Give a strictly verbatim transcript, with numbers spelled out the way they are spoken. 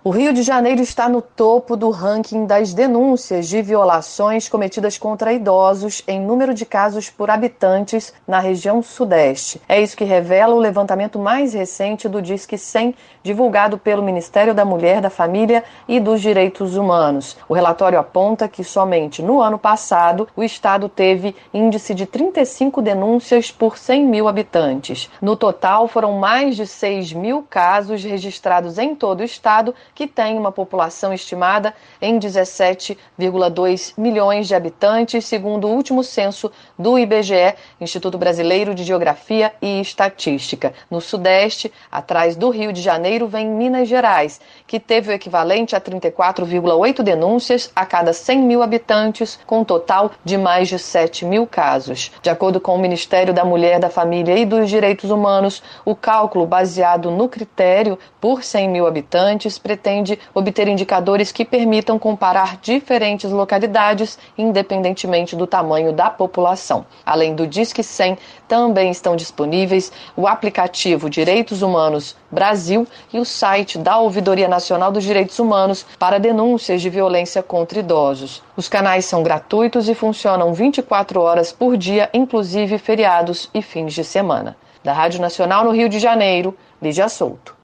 O Rio de Janeiro está no topo do ranking das denúncias de violações cometidas contra idosos em número de casos por habitantes na região sudeste. É isso que revela o levantamento mais recente do Disque cem, divulgado pelo Ministério da Mulher, da Família e dos Direitos Humanos. O relatório aponta que somente no ano passado o estado teve índice de trinta e cinco denúncias por cem mil habitantes. No total, foram mais de seis mil casos registrados em todo o estado, que tem uma população estimada em dezessete vírgula dois milhões de habitantes, segundo o último censo do I B G E, Instituto Brasileiro de Geografia e Estatística. No Sudeste, atrás do Rio de Janeiro, vem Minas Gerais, que teve o equivalente a trinta e quatro vírgula oito denúncias a cada cem mil habitantes, com um total de mais de sete mil casos. De acordo com o Ministério da Mulher, da Família e dos Direitos Humanos, o cálculo baseado no critério por cem mil habitantes pretende obter indicadores que permitam comparar diferentes localidades, independentemente do tamanho da população. Além do Disque cem, também estão disponíveis o aplicativo Direitos Humanos Brasil e o site da Ouvidoria Nacional dos Direitos Humanos para denúncias de violência contra idosos. Os canais são gratuitos e funcionam vinte e quatro horas por dia, inclusive feriados e fins de semana. Da Rádio Nacional no Rio de Janeiro, Lídia Souto.